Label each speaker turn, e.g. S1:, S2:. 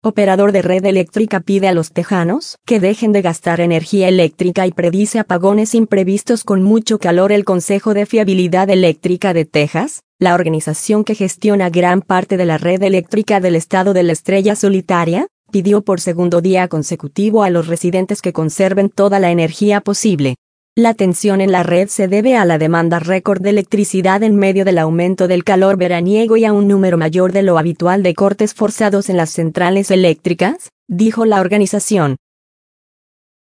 S1: operador de red eléctrica, pide a los tejanos que dejen de gastar energía eléctrica y predice apagones imprevistos con mucho calor. El Consejo de Fiabilidad Eléctrica de Texas, la organización que gestiona gran parte de la red eléctrica del estado de la Estrella Solitaria, pidió por segundo día consecutivo a los residentes que conserven toda la energía posible. La tensión en la red se debe a la demanda récord de electricidad en medio del aumento del calor veraniego y a un número mayor de lo habitual de cortes forzados en las centrales eléctricas, dijo la organización.